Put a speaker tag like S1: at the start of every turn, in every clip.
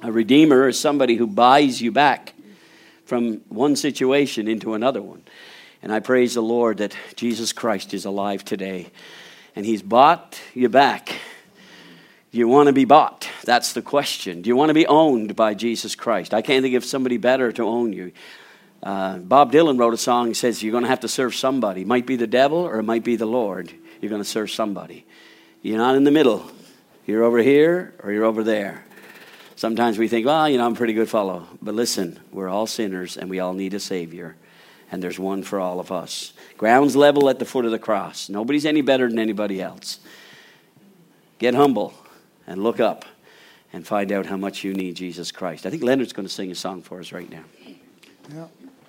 S1: A redeemer is somebody who buys you back from one situation into another one. And I praise the Lord that Jesus Christ is alive today. And he's bought you back. Do you want to be bought? That's the question. Do you want to be owned by Jesus Christ? I can't think of somebody better to own you. Bob Dylan wrote a song. He says, you're going to have to serve somebody. It might be the devil or it might be the Lord. You're going to serve somebody. You're not in the middle. You're over here or you're over there. Sometimes we think, well, I'm a pretty good fellow. But listen, we're all sinners and we all need a Savior. And there's one for all of us. Ground's level at the foot of the cross. Nobody's any better than anybody else. Get humble and look up and find out how much you need Jesus Christ. I think Leonard's going to sing a song for us right now.
S2: Yeah.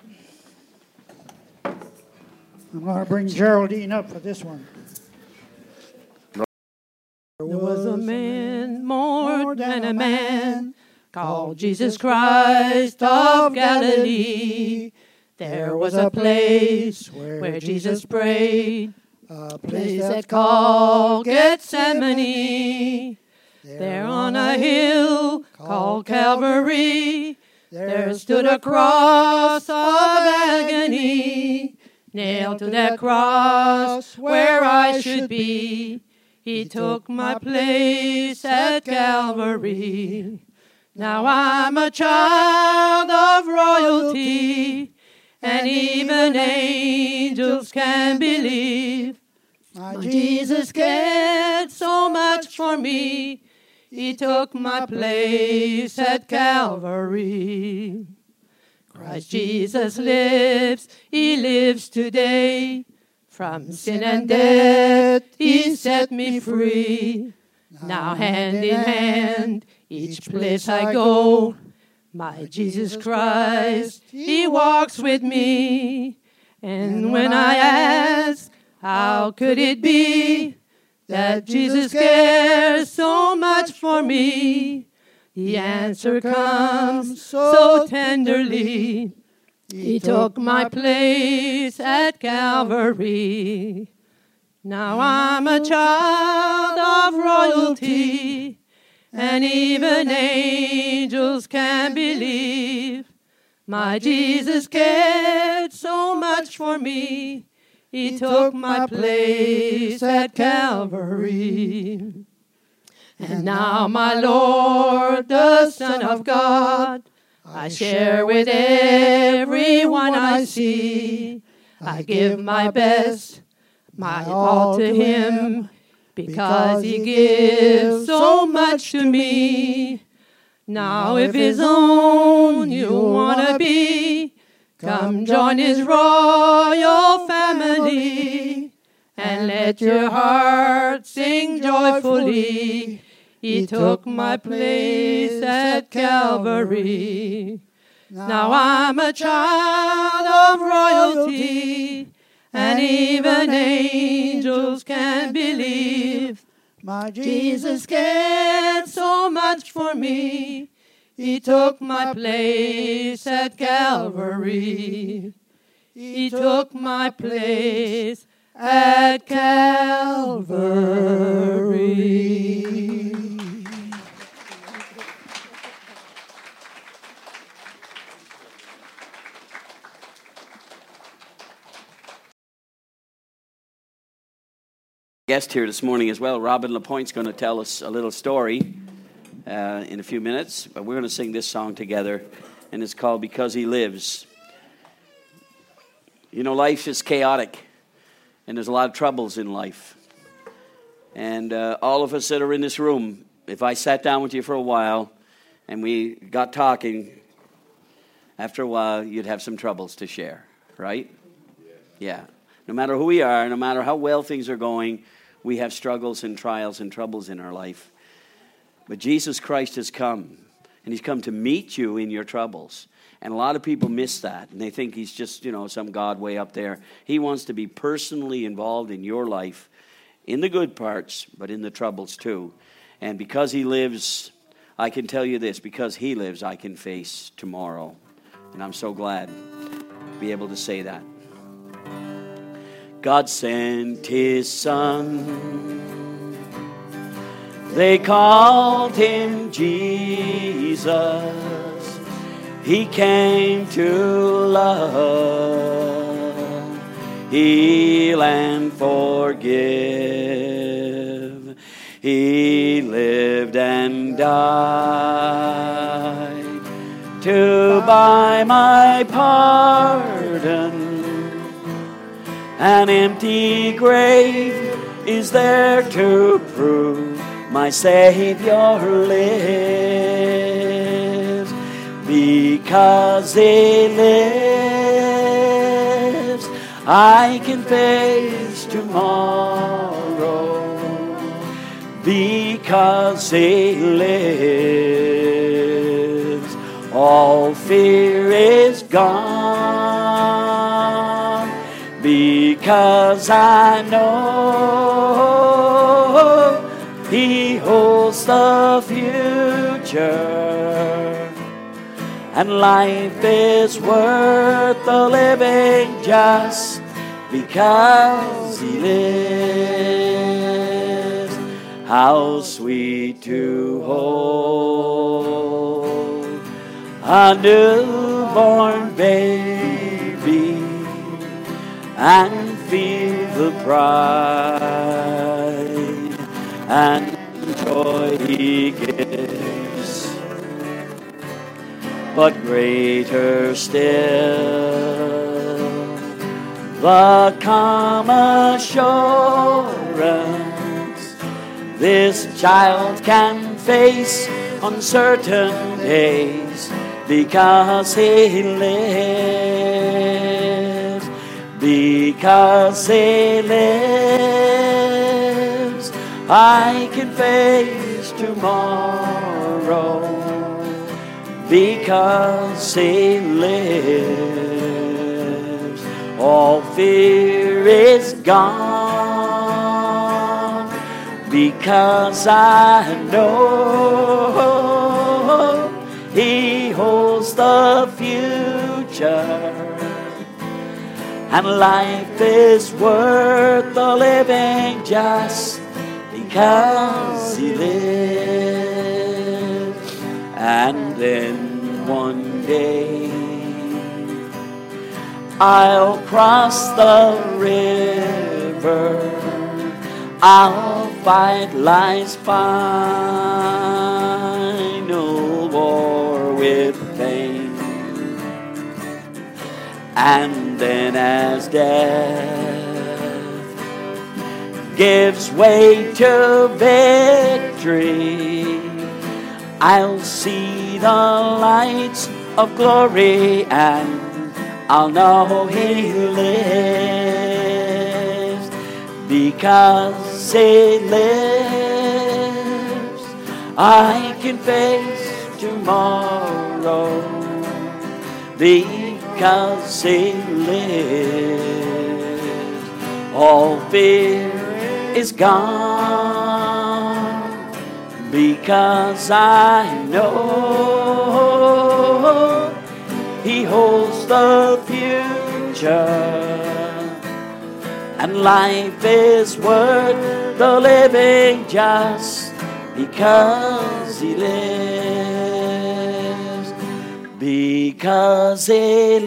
S2: I'm going to bring Geraldine up for this one.
S3: There was a man, more than a man, called Jesus Christ of Galilee. There was a place where Jesus prayed, a place that's called Gethsemane. There on a hill called Calvary, there stood a cross of agony. Nailed to that cross where I should be, he took my place at Calvary. Now I'm a child of royalty, and even angels can believe. My Jesus cared so much for me, he took my place at Calvary. Christ Jesus lives, he lives today. From sin and death, he set me free. Now hand in hand, each place I go, my Jesus Christ, he walks with me. And when I ask, how could it be that Jesus cares so much for me? The answer comes so tenderly. He took my place at Calvary. Now I'm a child of royalty, and even angels can believe. My Jesus cared so much for me, he took my place at Calvary. And now, my Lord, the Son of God, I share with everyone I see. I give my best, my all to him, because he gives so much to me. Now if his own you want to be, come join his royal family, and let your heart sing joyfully. He took my place at Calvary. Now I'm a child of royalty, and even angels can believe. My Jesus cared so much for me, he took my place at Calvary. He took my place at Calvary.
S1: Guest here this morning as well. Robin LaPointe's going to tell us a little story in a few minutes, but we're going to sing this song together, and it's called Because He Lives. You know, life is chaotic, and there's a lot of troubles in life. And all of us that are in this room, if I sat down with you for a while and we got talking, after a while you'd have some troubles to share, right? Yeah. No matter who we are, no matter how well things are going, we have struggles and trials and troubles in our life. But Jesus Christ has come, and he's come to meet you in your troubles. And a lot of people miss that, and they think he's just, some God way up there. He wants to be personally involved in your life, in the good parts, but in the troubles too. And because he lives, I can tell you this, because he lives, I can face tomorrow. And I'm so glad to be able to say that. God sent his son. They called him Jesus. Jesus, He came to love, heal and forgive. He lived and died to buy my pardon. An empty grave is there to prove my Savior lives. Because He lives, I can face tomorrow. Because He lives, all fear is gone. Because I know He holds the future, and life is worth the living just because He lives. How sweet to hold a newborn baby and feel the pride and joy He gives. But greater still, the calm assurance this child can face uncertain days because He lives. Because He lives, I can face tomorrow. Because He lives, all fear is gone. Because I know He holds the future, and life is worth the living just because He lives. And then one day I'll cross the river, I'll fight life's final war with pain. And then as death gives way to victory, I'll see the lights of glory, and I'll know He lives. Because He lives, I can face tomorrow. Because He lives, all fear is gone. Because I know He holds the future, and life is worth the living just because He lives. Because He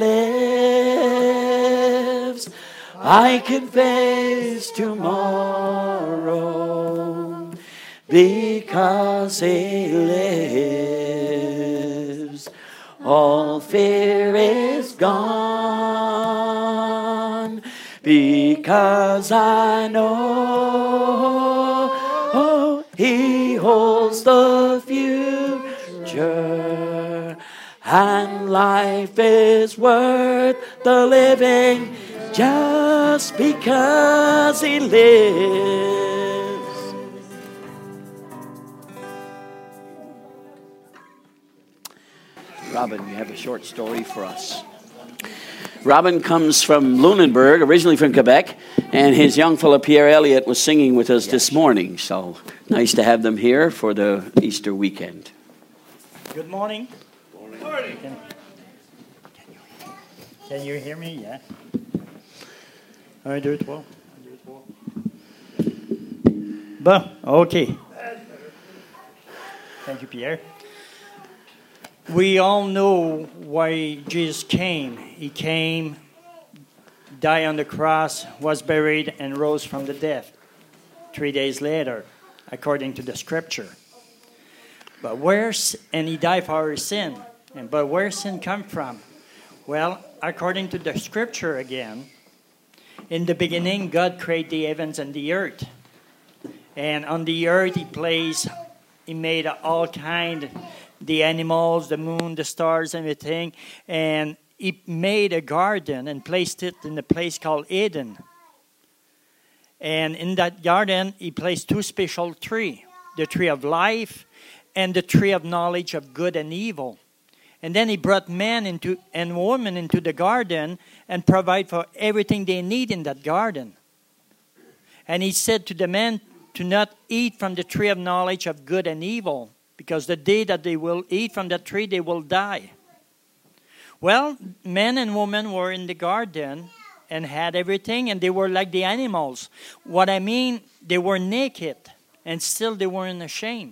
S1: lives, I can face tomorrow. Because He lives, all fear is gone. Because I know He holds the future, and life is worth the living just because He lives. Robin, you have a short story for us. Robin comes from Lunenburg, originally from Quebec, and his young fellow Pierre Elliott was singing with us this morning. So nice to have them here for the Easter weekend.
S4: Good morning. Morning. Can you hear me? Yeah. 1, 2, 3. Bon, OK. Thank you, Pierre. We all know why Jesus came. He came, died on the cross, was buried, and rose from the dead 3 days later, according to the Scripture. And he died for our sin. But where sin come from? Well, according to the Scripture again, in the beginning, God created the heavens and the earth. And on the earth, He made all kind, the animals, the moon, the stars, everything. And He made a garden and placed it in a place called Eden. And in that garden, He placed two special trees, the tree of life and the tree of knowledge of good and evil. And then He brought man and woman into the garden and provide for everything they need in that garden. And He said to the man to not eat from the tree of knowledge of good and evil, because the day that they will eat from that tree, they will die. Well, man and woman were in the garden and had everything, and they were like the animals. What I mean, they were naked, and still they weren't ashamed.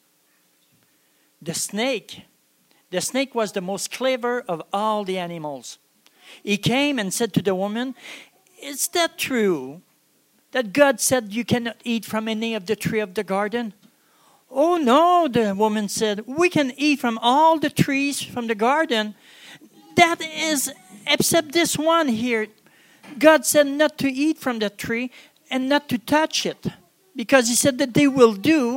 S4: The snake was the most clever of all the animals. He came and said to the woman, "Is that true that God said you cannot eat from any of the tree of the garden?" "Oh no," the woman said, "we can eat from all the trees from the garden. That is, except this one here. God said not to eat from that tree and not to touch it, because He said that they will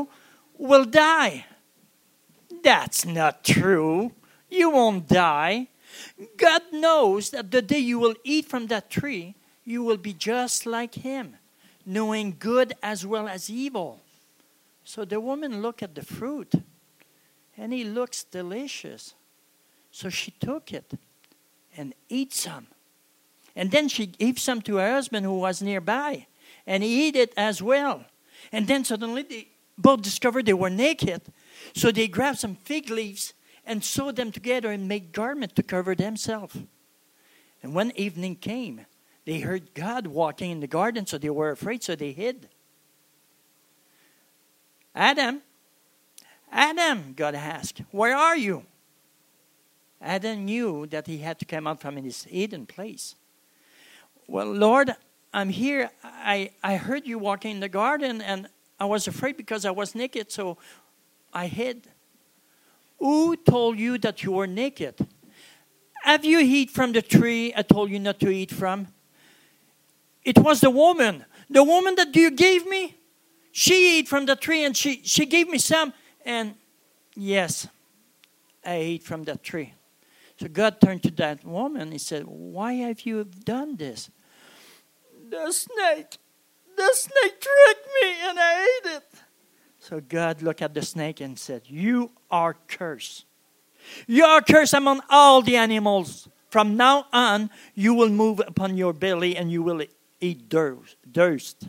S4: die." "That's not true. You won't die. God knows that the day you will eat from that tree, you will be just like Him, knowing good as well as evil." So the woman looked at the fruit, and it looks delicious. So she took it and ate some. And then she gave some to her husband who was nearby, and he ate it as well. And then suddenly they both discovered they were naked. So they grabbed some fig leaves and sewed them together and made garments to cover themselves. And when evening came, they heard God walking in the garden, so they were afraid, so they hid. Adam, God asked, "where are you?" Adam knew that he had to come out from his hidden place. "Well, Lord, I'm here. I heard you walking in the garden, and I was afraid because I was naked, so I hid." "Who told you that you were naked? Have you eaten from the tree I told you not to eat from?" "It was the woman that you gave me. She ate from the tree, and she gave me some. And yes, I ate from that tree." So God turned to that woman. He said, "Why have you done this?" The snake tricked me and I ate it." So God looked at the snake and said, "You are cursed. You are cursed among all the animals. From now on, you will move upon your belly and you will eat dust.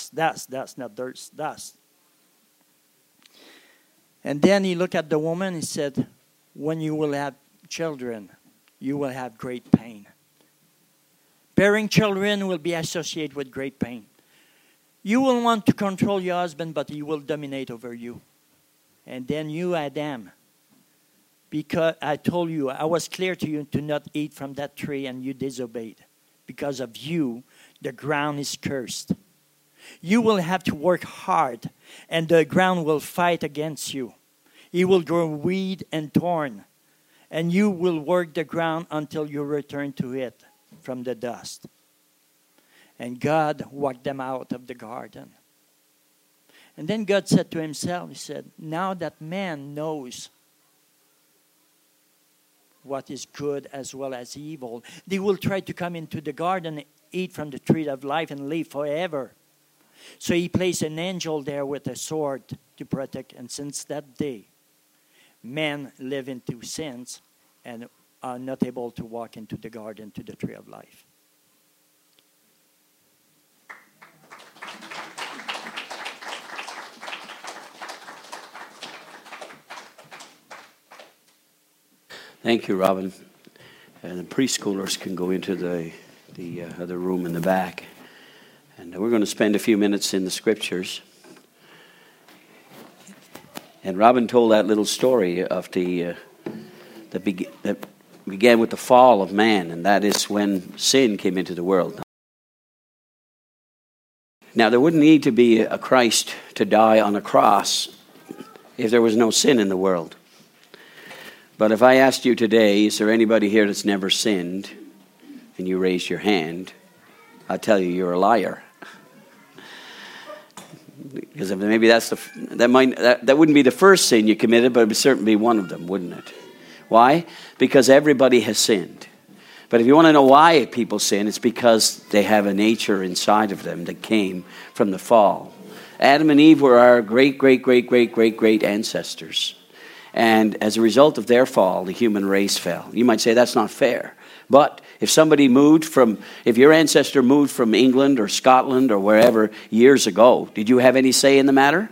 S4: And then He looked at the woman and said, "When you will have children, you will have great pain. Bearing children will be associated with great pain. You will want to control your husband, but he will dominate over you. And then you, Adam, because I told you, I was clear to you to not eat from that tree, and you disobeyed. Because of you, the ground is cursed. You will have to work hard, and the ground will fight against you. It will grow weed and thorn, and you will work the ground until you return to it from the dust." And God walked them out of the garden. And then God said to Himself, He said, "Now that man knows what is good as well as evil, they will try to come into the garden, eat from the tree of life, and live forever." So He placed an angel there with a sword to protect. And since that day, men live into sins and are not able to walk into the garden to the tree of life.
S1: Thank you, Robin. And the preschoolers can go into the other room in the back. And we're going to spend a few minutes in the Scriptures. And Robin told that little story of the that began with the fall of man, and that is when sin came into the world. Now, there wouldn't need to be a Christ to die on a cross if there was no sin in the world. But if I asked you today, is there anybody here that's never sinned, and you raised your hand, I'll tell you, you're a liar. Because maybe that wouldn't be the first sin you committed, but it would certainly be one of them, wouldn't it? Why? Because everybody has sinned. But if you want to know why people sin, it's because they have a nature inside of them that came from the fall. Adam and Eve were our great ancestors. And as a result of their fall, the human race fell. You might say that's not fair. But if your ancestor moved from England or Scotland or wherever years ago, did you have any say in the matter?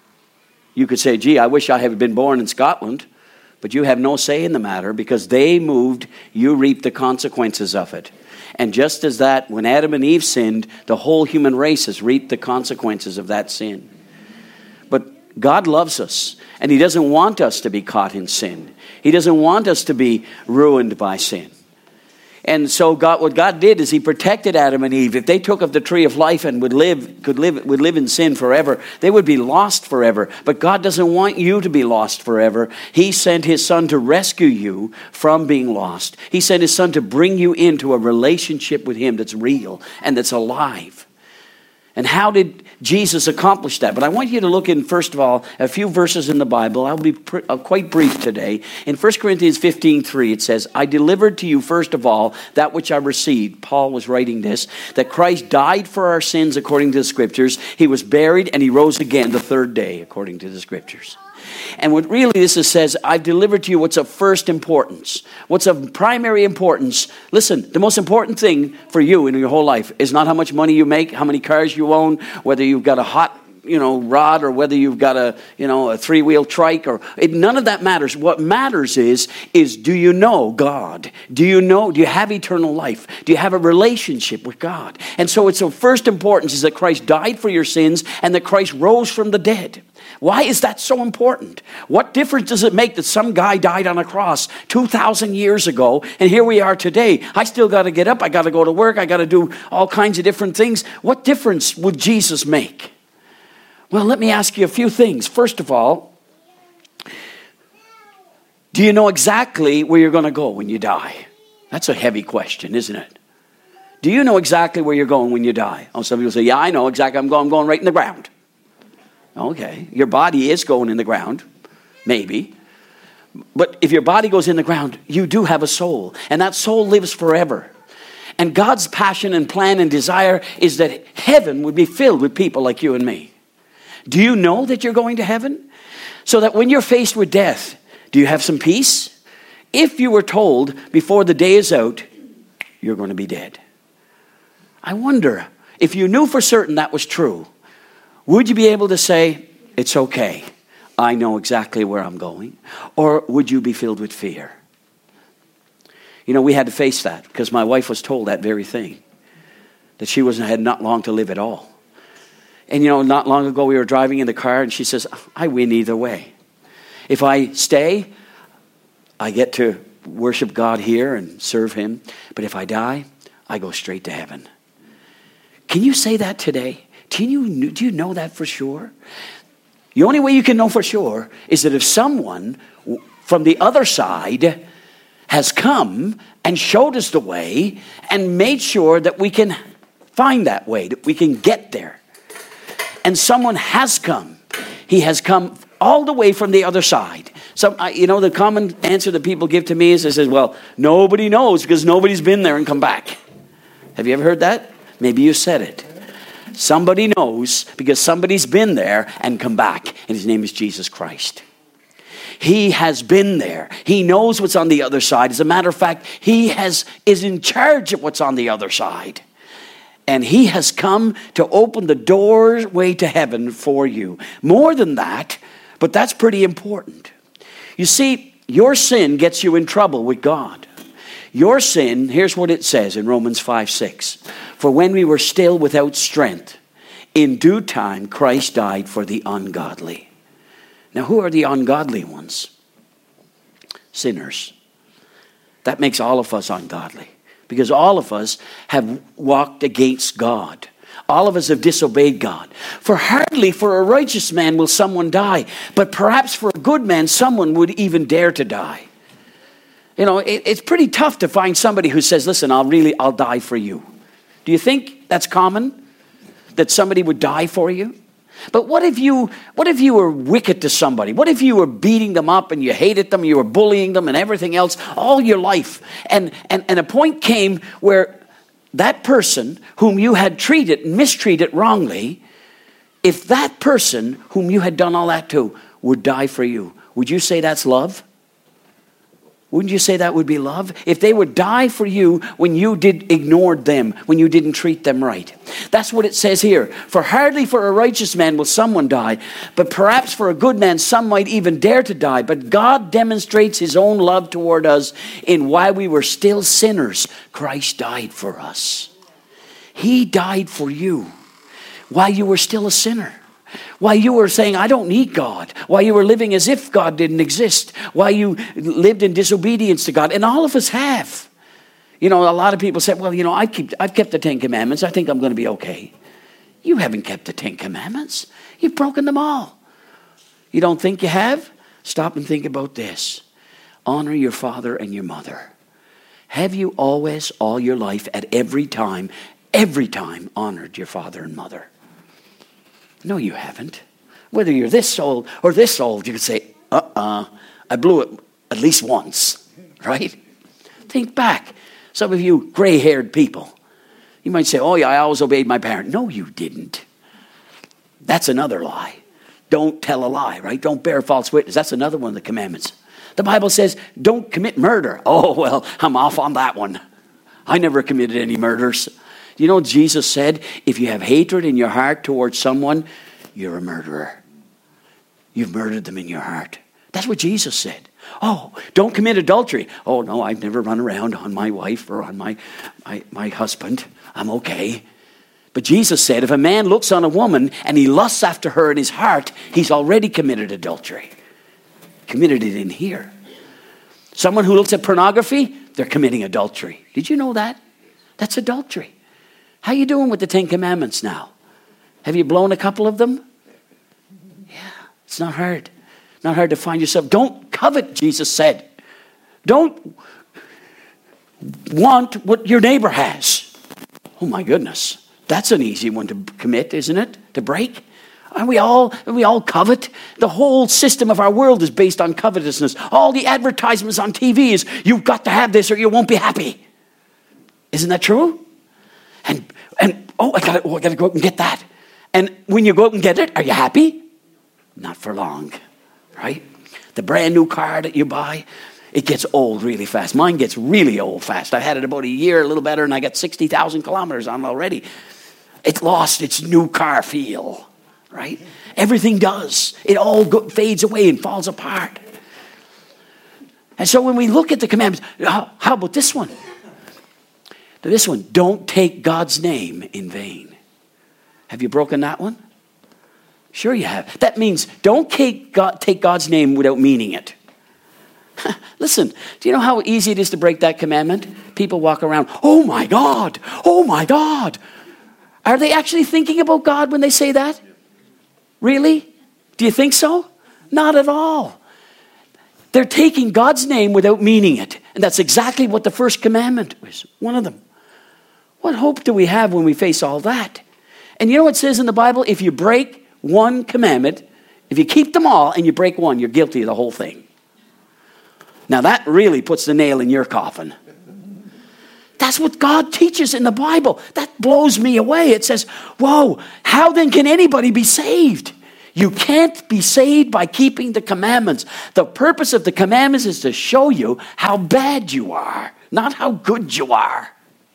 S1: You could say, gee, I wish I had been born in Scotland. But you have no say in the matter because they moved, you reap the consequences of it. And just as that, when Adam and Eve sinned, the whole human race has reaped the consequences of that sin. But God loves us, and He doesn't want us to be caught in sin. He doesn't want us to be ruined by sin. And so what God did is He protected Adam and Eve. If they took of the tree of life and would live in sin forever, they would be lost forever. But God doesn't want you to be lost forever. He sent His Son to rescue you from being lost. He sent His Son to bring you into a relationship with Him that's real and that's alive. And how did Jesus accomplish that? But I want you to look in, first of all, a few verses in the Bible. I'll be quite brief today. In 1 Corinthians 15:3, it says, I delivered to you, first of all, that which I received. Paul was writing this, that Christ died for our sins according to the Scriptures. He was buried and He rose again the third day according to the Scriptures. And what really this says, I've delivered to you what's of first importance. What's of primary importance. Listen, the most important thing for you in your whole life is not how much money you make, how many cars you own, whether you've got a hot rod or whether you've got a three-wheel trike none of that matters. What matters is do you know God? Do you have eternal life? Do you have a relationship with God? And so it's of first importance is that Christ died for your sins and that Christ rose from the dead. Why is that so important? What difference does it make that some guy died on a cross 2,000 years ago and here we are today? I still got to get up. I got to go to work. I got to do all kinds of different things. What difference would Jesus make? Well, let me ask you a few things. First of all, do you know exactly where you're going to go when you die? That's a heavy question, isn't it? Do you know exactly where you're going when you die? Oh, some people say, yeah, I know exactly. I'm going right in the ground. Okay, your body is going in the ground, maybe. But if your body goes in the ground, you do have a soul. And that soul lives forever. And God's passion and plan and desire is that heaven would be filled with people like you and me. Do you know that you're going to heaven? So that when you're faced with death, do you have some peace? If you were told before the day is out, you're going to be dead. I wonder, if you knew for certain that was true, would you be able to say, it's okay, I know exactly where I'm going? Or would you be filled with fear? We had to face that because my wife was told that very thing, that she had not long to live at all. And not long ago we were driving in the car and she says, I win either way. If I stay, I get to worship God here and serve Him. But if I die, I go straight to heaven. Can you say that today? Do you know that for sure? The only way you can know for sure is that if someone from the other side has come and showed us the way and made sure that we can find that way, that we can get there. And someone has come. He has come all the way from the other side. The common answer that people give to me is they say, well, nobody knows because nobody's been there and come back. Have you ever heard that? Maybe you said it. Somebody knows because somebody's been there and come back. And His name is Jesus Christ. He has been there. He knows what's on the other side. As a matter of fact, He is in charge of what's on the other side. And He has come to open the doorway to heaven for you. More than that, but that's pretty important. You see, your sin gets you in trouble with God. Your sin, here's what it says in Romans 5:6. For when we were still without strength, in due time Christ died for the ungodly. Now, who are the ungodly ones? Sinners. that makes all of us ungodly. Because all of us have walked against God. All of us have disobeyed God. For hardly for a righteous man will someone die, but perhaps for a good man someone would even dare to die. You know, it's pretty tough to find somebody who says, listen, I'll die for you. Do you think that's common? That somebody would die for you? But what if you were wicked to somebody? What if you were beating them up and you hated them, you were bullying them and everything else all your life? And a point came where that person whom you had mistreated wrongly, if that person whom you had done all that to would die for you, would you say that's love? Wouldn't you say that would be love? If they would die for you when you ignored them, when you didn't treat them right. That's what it says here. For hardly for a righteous man will someone die, but perhaps for a good man some might even dare to die. But God demonstrates his own love toward us in while we were still sinners, Christ died for us. He died for you while you were still a sinner. While you were saying, I don't need God. While you were living as if God didn't exist. While you lived in disobedience to God. And all of us have. You know, a lot of people say, well, you know, I've kept the 10 Commandments. I think I'm going to be okay. You haven't kept the 10 Commandments. You've broken them all. You don't think you have? Stop and think about this. Honor your father and your mother. Have you always, all your life, at every time, honored your father and mother? No, you haven't. Whether you're this old or this old, you could say, I blew it at least once, right? Think back. Some of you gray-haired people, you might say, oh yeah, I always obeyed my parents. No, you didn't. That's another lie. Don't tell a lie, right? Don't bear false witness. That's another one of the commandments. The Bible says, don't commit murder. Oh, well, I'm off on that one. I never committed any murders. You know, Jesus said, if you have hatred in your heart towards someone, you're a murderer. You've murdered them in your heart. That's what Jesus said. Oh, don't commit adultery. Oh, no, I've never run around on my wife or on my husband. I'm okay. But Jesus said, if a man looks on a woman and he lusts after her in his heart, he's already committed adultery. Committed it in here. Someone who looks at pornography, they're committing adultery. Did you know that? That's adultery. How you doing with the 10 Commandments now? Have you blown a couple of them? Yeah, it's not hard. Not hard to find yourself. Don't covet, Jesus said. Don't want what your neighbor has. Oh my goodness. That's an easy one to commit, isn't it? To break? And we all covet. The whole system of our world is based on covetousness. All the advertisements on TV is, you've got to have this or you won't be happy. Isn't that true? And I got to go out and get that. And when you go out and get it, are you happy? Not for long, right? The brand new car that you buy, it gets old really fast. Mine gets really old fast. I had it about a year, a little better, and I got 60,000 kilometers on it already. It lost its new car feel, right? Everything does. It all fades away and falls apart. And so when we look at the commandments, how about this one? This one, don't take God's name in vain. Have you broken that one? Sure you have. That means don't take God's name without meaning it. Listen, do you know how easy it is to break that commandment? People walk around, oh my God, oh my God. Are they actually thinking about God when they say that? Really? Do you think so? Not at all. They're taking God's name without meaning it. And that's exactly what the first commandment was, one of them. What hope do we have when we face all that? And you know what it says in the Bible? If you break one commandment, if you keep them all and you break one, you're guilty of the whole thing. Now that really puts the nail in your coffin. That's what God teaches in the Bible. That blows me away. It says, whoa, how then can anybody be saved? You can't be saved by keeping the commandments. The purpose of the commandments is to show you how bad you are, not how good you are.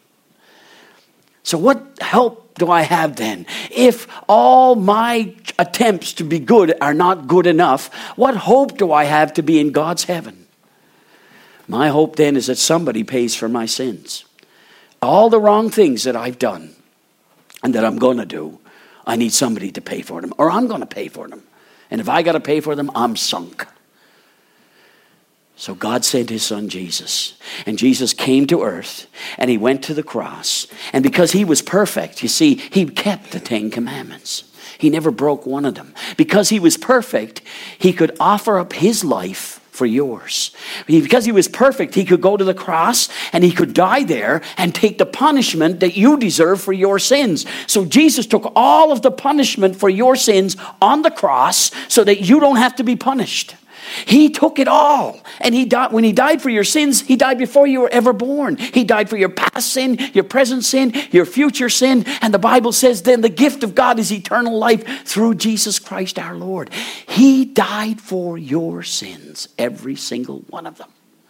S1: So what help do I have then? If all my attempts to be good are not good enough, what hope do I have to be in God's heaven? My hope then is that somebody pays for my sins. All the wrong things that I've done and that I'm going to do, I need somebody to pay for them, or I'm going to pay for them. And if I got to pay for them, I'm sunk. So God sent his son Jesus. And Jesus came to earth and he went to the cross. And because he was perfect, you see, he kept the 10 Commandments. He never broke one of them. Because he was perfect, he could offer up his life for yours. Because he was perfect, he could go to the cross and he could die there and take the punishment that you deserve for your sins. So Jesus took all of the punishment for your sins on the cross so that you don't have to be punished. He took it all. And he died, when he died for your sins, he died before you were ever born. He died for your past sin, your present sin, your future sin. And the Bible says then the gift of God is eternal life through Jesus Christ our Lord. He died for your sins, every single one of them.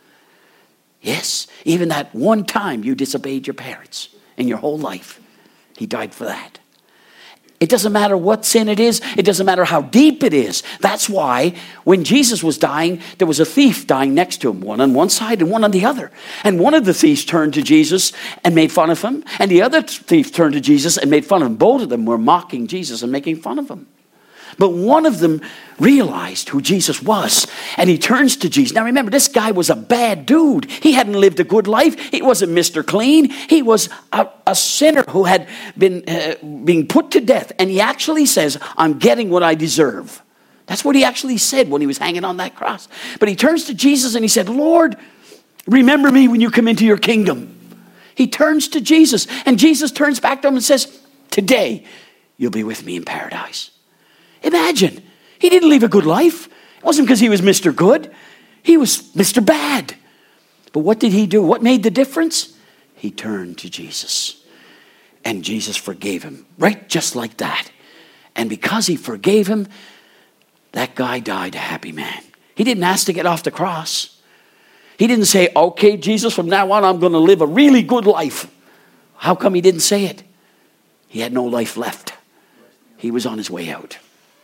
S1: Yes, even that one time you disobeyed your parents in your whole life, he died for that. It doesn't matter what sin it is. It doesn't matter how deep it is. That's why when Jesus was dying, there was a thief dying next to him, one on one side and one on the other. And one of the thieves turned to Jesus and made fun of him. And the other thief turned to Jesus and made fun of him. Both of them were mocking Jesus and making fun of him. But one of them realized who Jesus was, and he turns to Jesus. Now remember, this guy was a bad dude. He hadn't lived a good life. He wasn't Mr. Clean. He was a sinner who had been being put to death. And he actually says, I'm getting what I deserve. That's what he actually said when he was hanging on that cross. But he turns to Jesus and he said, Lord, remember me when you come into your kingdom. He turns to Jesus, and Jesus turns back to him and says, today you'll be with me in paradise. Imagine, he didn't live a good life. It wasn't because he was Mr. Good. He was Mr. Bad. But what did he do? What made the difference? He turned to Jesus. And Jesus forgave him, right just like that. And because he forgave him, that guy died a happy man. He didn't ask to get off the cross. He didn't say, okay, Jesus, from now on I'm going to live a really good life. How come he didn't say it? He had no life left. He was on his way out.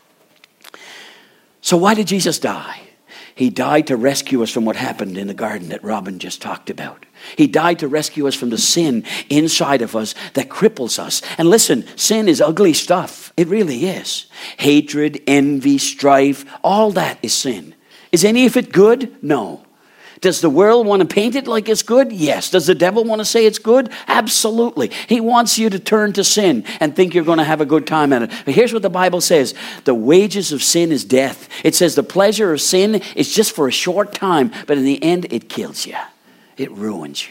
S1: So why did Jesus die? He died to rescue us from what happened in the garden that Robin just talked about. He died to rescue us from the sin inside of us that cripples us. And listen, sin is ugly stuff. It really is. Hatred, envy, strife, all that is sin. Is any of it good? No. Does the world want to paint it like it's good? Yes. Does the devil want to say it's good? Absolutely. He wants you to turn to sin and think you're going to have a good time at it. But here's what the Bible says. The wages of sin is death. It says the pleasure of sin is just for a short time, but in the end it kills you. It ruins you.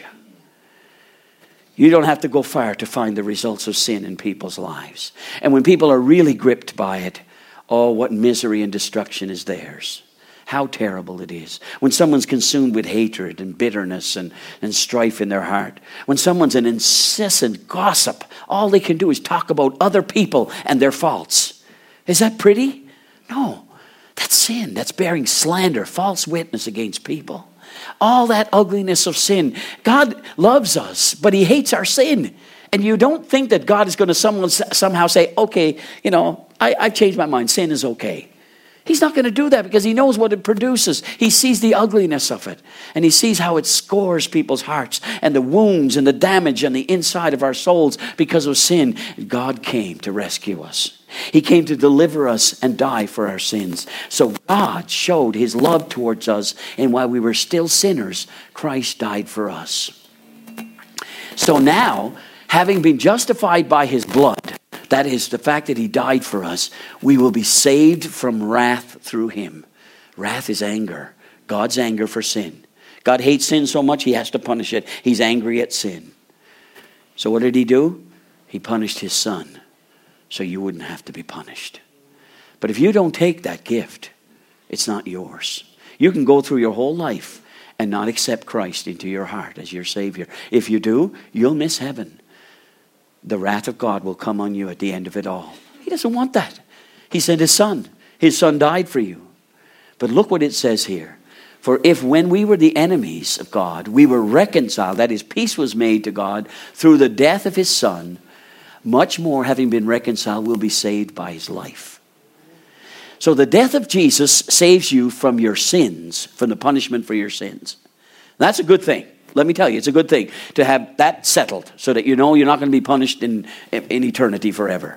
S1: You don't have to go far to find the results of sin in people's lives. And when people are really gripped by it, oh, what misery and destruction is theirs. How terrible it is. When someone's consumed with hatred and bitterness and strife in their heart. When someone's an incessant gossip, all they can do is talk about other people and their faults. Is that pretty? No. That's sin. That's bearing slander, false witness against people. All that ugliness of sin. God loves us, but he hates our sin. And you don't think that God is going to somehow say, okay, I've changed my mind. Sin is okay. He's not going to do that because he knows what it produces. He sees the ugliness of it. And he sees how it scores people's hearts and the wounds and the damage on the inside of our souls because of sin. God came to rescue us. He came to deliver us and die for our sins. So God showed his love towards us. And while we were still sinners, Christ died for us. So now, having been justified by his blood, that is the fact that he died for us, we will be saved from wrath through him. Wrath is anger. God's anger for sin. God hates sin so much he has to punish it. He's angry at sin. So what did he do? He punished his son so you wouldn't have to be punished. But if you don't take that gift, it's not yours. You can go through your whole life and not accept Christ into your heart as your Savior. If you do, you'll miss heaven. The wrath of God will come on you at the end of it all. He doesn't want that. He sent his son. His son died for you. But look what it says here. For if when we were the enemies of God, we were reconciled, that is, peace was made to God through the death of his son, much more, having been reconciled, will be saved by his life. So the death of Jesus saves you from your sins, from the punishment for your sins. That's a good thing. Let me tell you, it's a good thing to have that settled so that you know you're not going to be punished in eternity forever.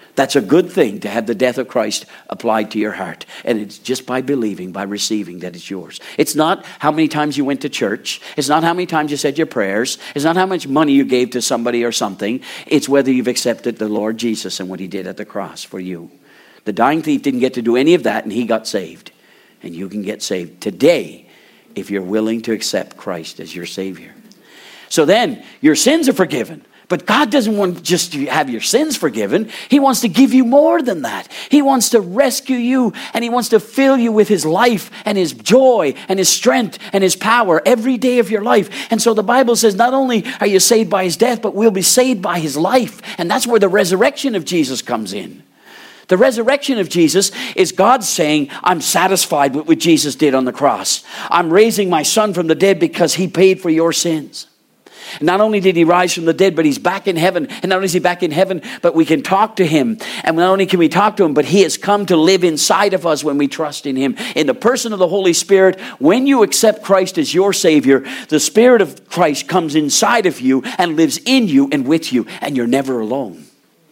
S1: That's a good thing, to have the death of Christ applied to your heart. And it's just by believing, by receiving, that it's yours. It's not how many times you went to church. It's not how many times you said your prayers. It's not how much money you gave to somebody or something. It's whether you've accepted the Lord Jesus and what he did at the cross for you. The dying thief didn't get to do any of that, and he got saved. And you can get saved today if you're willing to accept Christ as your Savior. So then, your sins are forgiven. But God doesn't want just to have your sins forgiven. He wants to give you more than that. He wants to rescue you, and he wants to fill you with his life and his joy and his strength and his power every day of your life. And so the Bible says not only are you saved by his death, but we'll be saved by his life. And that's where the resurrection of Jesus comes in. The resurrection of Jesus is God saying, I'm satisfied with what Jesus did on the cross. I'm raising my son from the dead because he paid for your sins. Not only did he rise from the dead, but he's back in heaven. And not only is he back in heaven, but we can talk to him. And not only can we talk to him, but he has come to live inside of us when we trust in him. In the person of the Holy Spirit, when you accept Christ as your Savior, the Spirit of Christ comes inside of you and lives in you and with you. And you're never alone.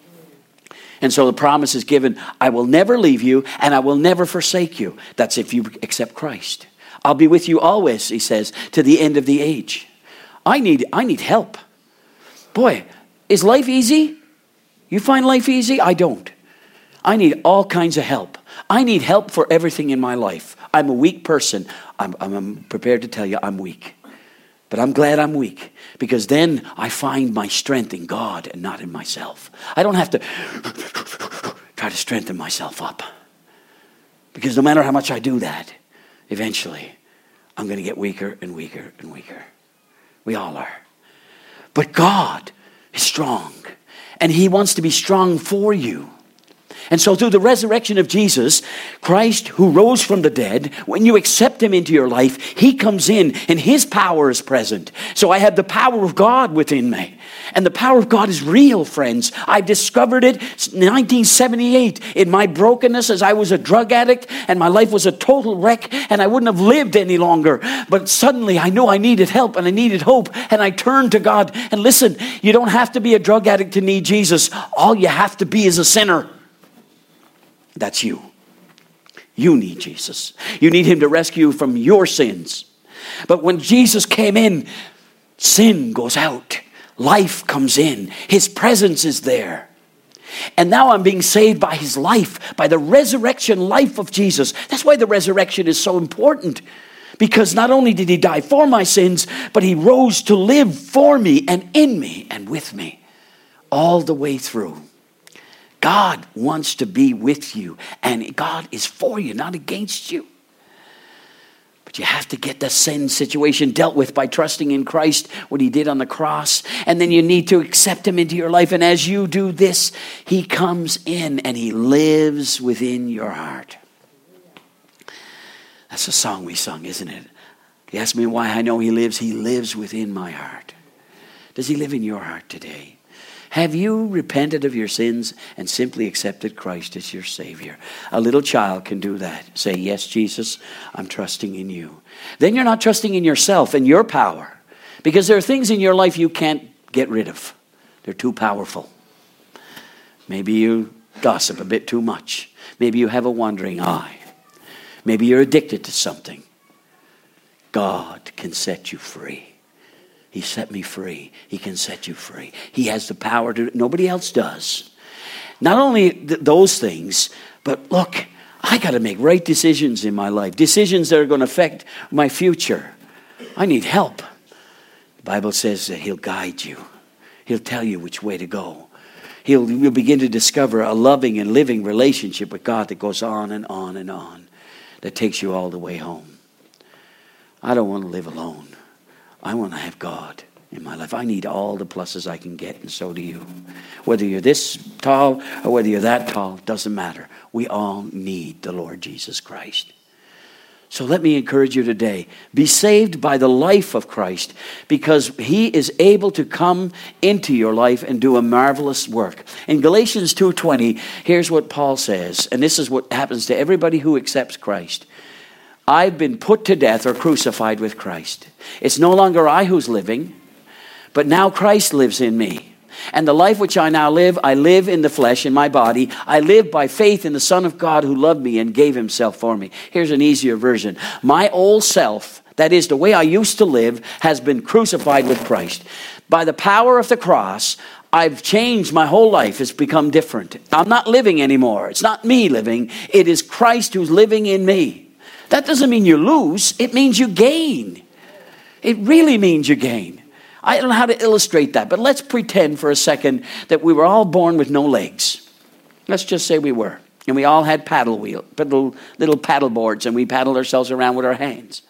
S1: And so the promise is given, I will never leave you and I will never forsake you. That's if you accept Christ. I'll be with you always, he says, to the end of the age. I need help. Boy, is life easy? You find life easy? I don't. I need all kinds of help. I need help for everything in my life. I'm a weak person. I'm prepared to tell you I'm weak. But I'm glad I'm weak, because then I find my strength in God and not in myself. I don't have to try to strengthen myself up, because no matter how much I do that, eventually I'm going to get weaker and weaker and weaker. We all are. But God is strong, and he wants to be strong for you. And so through the resurrection of Jesus, Christ who rose from the dead, when you accept him into your life, he comes in and his power is present. So I have the power of God within me. And the power of God is real, friends. I discovered it in 1978 in my brokenness as I was a drug addict and my life was a total wreck and I wouldn't have lived any longer. But suddenly I knew I needed help and I needed hope, and I turned to God. And listen, you don't have to be a drug addict to need Jesus. All you have to be is a sinner. That's you. You need Jesus. You need him to rescue you from your sins. But when Jesus came in, sin goes out. Life comes in. His presence is there. And now I'm being saved by his life, by the resurrection life of Jesus. That's why the resurrection is so important. Because not only did he die for my sins, but he rose to live for me and in me and with me all the way through. God wants to be with you, and God is for you, not against you. But you have to get the sin situation dealt with by trusting in Christ, what he did on the cross. And then you need to accept him into your life. And as you do this, he comes in and he lives within your heart. That's a song we sung, isn't it? You ask me why I know he lives within my heart. Does he live in your heart today? Have you repented of your sins and simply accepted Christ as your Savior? A little child can do that. Say, yes, Jesus, I'm trusting in you. Then you're not trusting in yourself and your power, because there are things in your life you can't get rid of. They're too powerful. Maybe you gossip a bit too much. Maybe you have a wandering eye. Maybe you're addicted to something. God can set you free. He set me free. He can set you free. He has the power to. Nobody else does. Not only those things, but look, I got to make right decisions in my life. Decisions that are going to affect my future. I need help. The Bible says that he'll guide you. He'll tell you which way to go. You'll begin to discover a loving and living relationship with God that goes on and on and on. That takes you all the way home. I don't want to live alone. I want to have God in my life. I need all the pluses I can get, and so do you. Whether you're this tall or whether you're that tall, doesn't matter. We all need the Lord Jesus Christ. So let me encourage you today. Be saved by the life of Christ, because he is able to come into your life and do a marvelous work. In Galatians 2:20, here's what Paul says, and this is what happens to everybody who accepts Christ. I've been put to death or crucified with Christ. It's no longer I who's living, but now Christ lives in me. And the life which I now live, I live in the flesh, in my body. I live by faith in the Son of God who loved me and gave himself for me. Here's an easier version. My old self, that is the way I used to live, has been crucified with Christ. By the power of the cross, I've changed my whole life. It's become different. I'm not living anymore. It's not me living. It is Christ who's living in me. That doesn't mean you lose. It means you gain. It really means you gain. I don't know how to illustrate that, but let's pretend for a second that we were all born with no legs. Let's just say we were. And we all had little paddle boards, and we paddled ourselves around with our hands.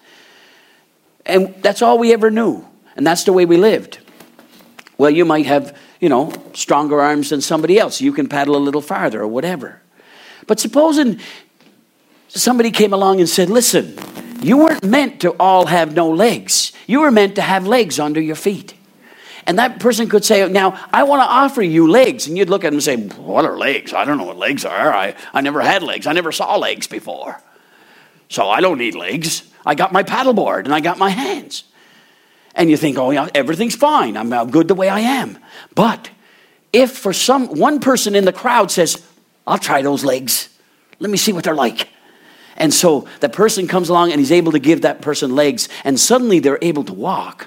S1: And that's all we ever knew. And that's the way we lived. Well, you might have, stronger arms than somebody else. You can paddle a little farther or whatever. But supposing somebody came along and said, listen, you weren't meant to all have no legs. You were meant to have legs under your feet. And that person could say, now, I want to offer you legs. And you'd look at them and say, what are legs? I don't know what legs are. I never had legs. I never saw legs before. So I don't need legs. I got my paddleboard and I got my hands. And you think, oh, yeah, everything's fine. I'm good the way I am. But if for one person in the crowd says, I'll try those legs. Let me see what they're like. And so the person comes along and he's able to give that person legs. And suddenly they're able to walk.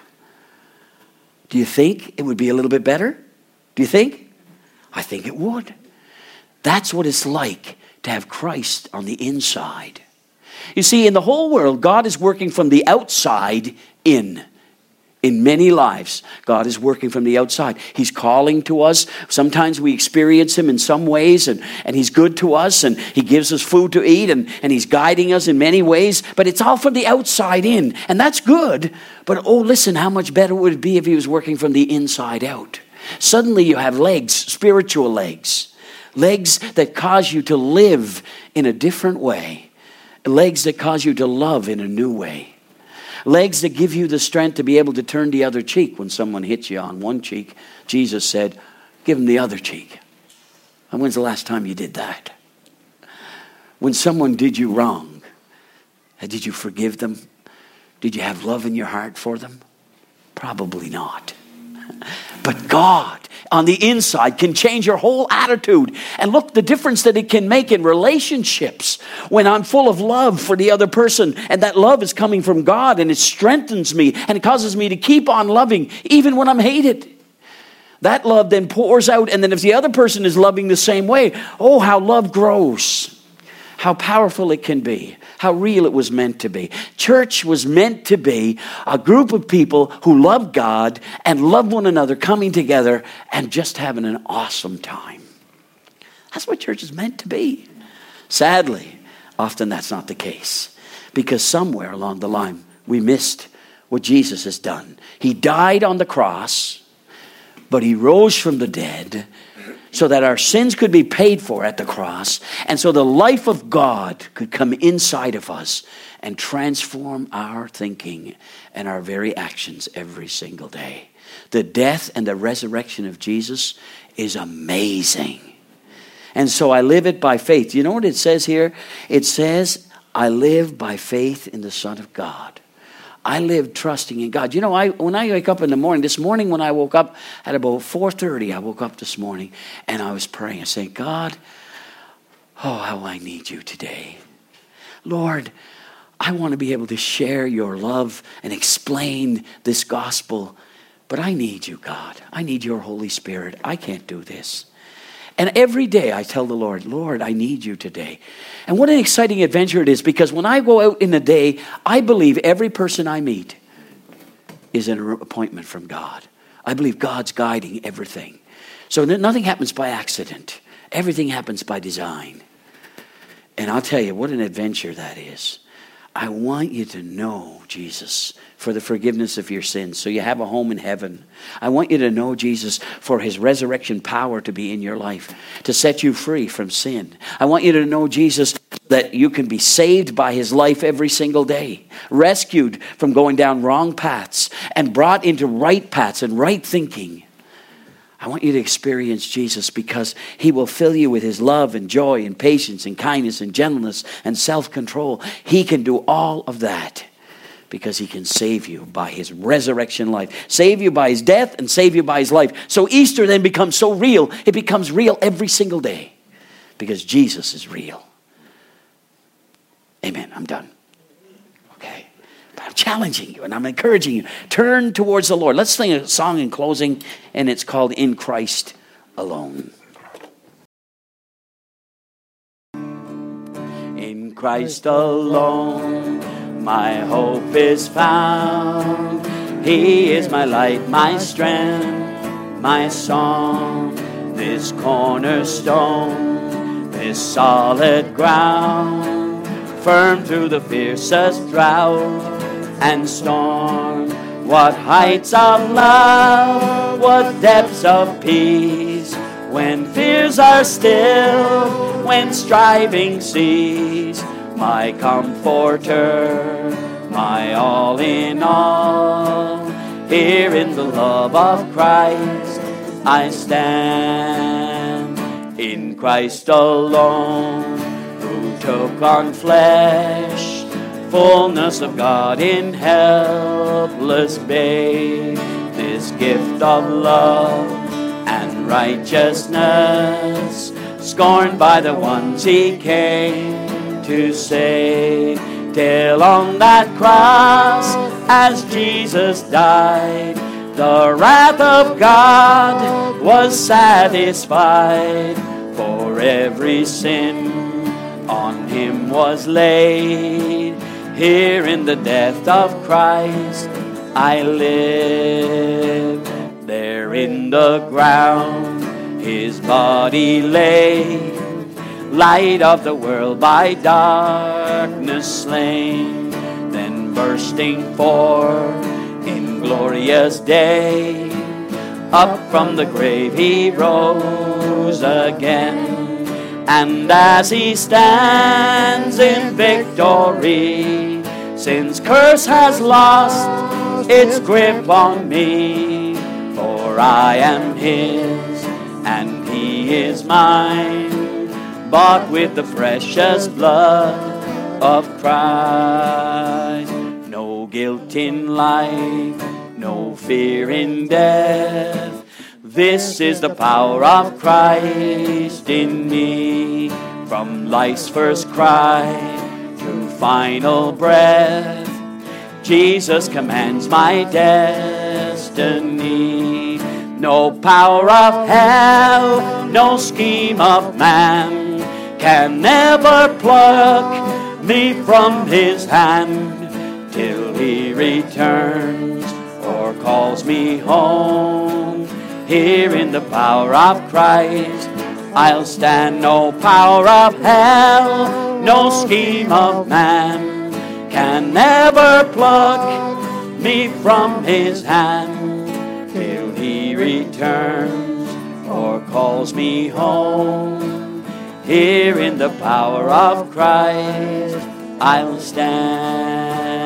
S1: Do you think it would be a little bit better? Do you think? I think it would. That's what it's like to have Christ on the inside. You see, in the whole world, God is working from the outside in. In many lives, God is working from the outside. He's calling to us. Sometimes we experience him in some ways, and he's good to us, and he gives us food to eat, and he's guiding us in many ways. But it's all from the outside in, and that's good. But listen, how much better would it be if he was working from the inside out? Suddenly you have legs, spiritual legs. Legs that cause you to live in a different way. Legs that cause you to love in a new way. Legs that give you the strength to be able to turn the other cheek when someone hits you on one cheek. Jesus said, give them the other cheek. And when's the last time you did that? When someone did you wrong, did you forgive them? Did you have love in your heart for them? Probably not. But God on the inside can change your whole attitude. And look, the difference that it can make in relationships when I'm full of love for the other person, and that love is coming from God, and it strengthens me and it causes me to keep on loving even when I'm hated. That love then pours out, and then if the other person is loving the same way, oh, how love grows. How powerful it can be. How real it was meant to be. Church was meant to be a group of people who love God and love one another, coming together and just having an awesome time. That's what church is meant to be. Sadly, often that's not the case, because somewhere along the line we missed what Jesus has done. He died on the cross, but he rose from the dead so that our sins could be paid for at the cross, and so the life of God could come inside of us and transform our thinking and our very actions every single day. The death and the resurrection of Jesus is amazing. And so I live it by faith. You know what it says here? It says, I live by faith in the Son of God. I live trusting in God. You know, when I wake up in the morning, this morning when I woke up at about 4:30, I woke up this morning and I was praying. I said, God, oh, how I need you today. Lord, I want to be able to share your love and explain this gospel, but I need you, God. I need your Holy Spirit. I can't do this. And every day I tell the Lord, Lord, I need you today. And what an exciting adventure it is, because when I go out in the day, I believe every person I meet is an appointment from God. I believe God's guiding everything. So nothing happens by accident. Everything happens by design. And I'll tell you, what an adventure that is. I want you to know Jesus for the forgiveness of your sins, so you have a home in heaven. I want you to know Jesus for his resurrection power to be in your life, to set you free from sin. I want you to know Jesus that you can be saved by his life every single day, rescued from going down wrong paths and brought into right paths and right thinking. I want you to experience Jesus because he will fill you with his love and joy and patience and kindness and gentleness and self-control. He can do all of that because he can save you by his resurrection life. Save you by his death and save you by his life. So Easter then becomes so real. It becomes real every single day because Jesus is real. Amen. I'm done. Okay. But I'm challenging you and I'm encouraging you. Turn towards the Lord. Let's sing a song in closing, and it's called In Christ Alone. In Christ alone, my hope is found. He is my light, my strength, my song. This cornerstone, this solid ground, firm through the fiercest drought and storm. What heights of love, what depths of peace, when fears are still, when striving cease. My comforter, my all in all, here in the love of Christ I stand. In Christ alone, who took on flesh, fullness of God in helpless babe, this gift of love and righteousness, scorned by the ones he came to save. Till on that cross, as Jesus died, the wrath of God was satisfied. For every sin on him was laid. Here in the death of Christ I live. There in the ground his body lay, light of the world by darkness slain. Then bursting forth in glorious day, up from the grave he rose again. And as he stands in victory, sin's curse has lost its grip on me. For I am his and he is mine, bought with the precious blood of Christ. No guilt in life, no fear in death. This is the power of Christ in me. From life's first cry to final breath, Jesus commands my destiny. No power of hell, no scheme of man can never pluck me from his hand till he returns or calls me home. Here in the power of Christ I'll stand. No power of hell, no scheme of man can never pluck me from his hand till he returns or calls me home. Here in the power of Christ I'll stand.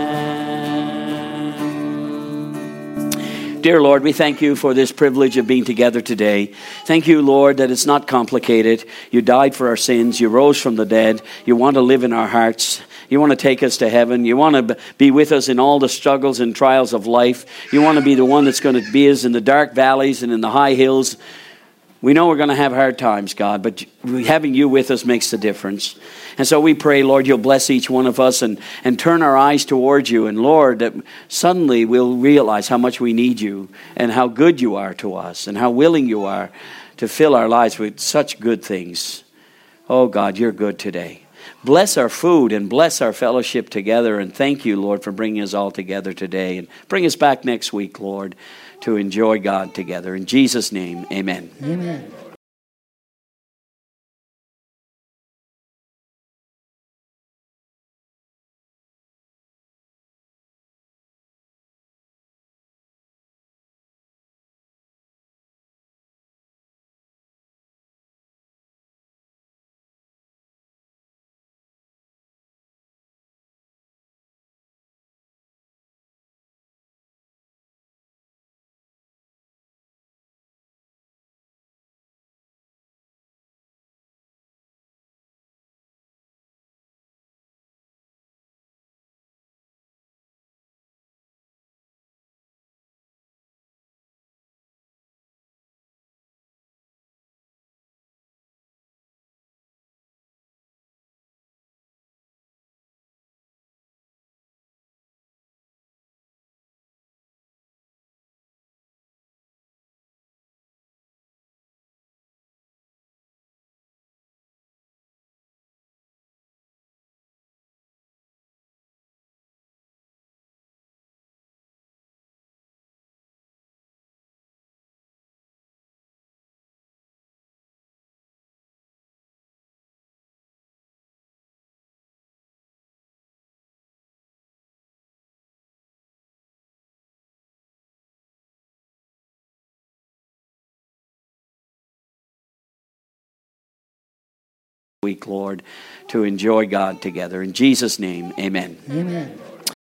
S1: Dear Lord, we thank you for this privilege of being together today. Thank you, Lord, that it's not complicated. You died for our sins. You rose from the dead. You want to live in our hearts. You want to take us to heaven. You want to be with us in all the struggles and trials of life. You want to be the one that's going to be us in the dark valleys and in the high hills. We know we're going to have hard times, God, but having you with us makes the difference. And so we pray, Lord, you'll bless each one of us and turn our eyes towards you. And Lord, that suddenly we'll realize how much we need you and how good you are to us and how willing you are to fill our lives with such good things. Oh, God, you're good today. Bless our food and bless our fellowship together. And thank you, Lord, for bringing us all together today. And bring us back next week, Lord, to enjoy God together. In Jesus' name, amen.
S2: Amen.
S1: week, Lord, to enjoy God together. In Jesus' name, amen.
S2: Amen.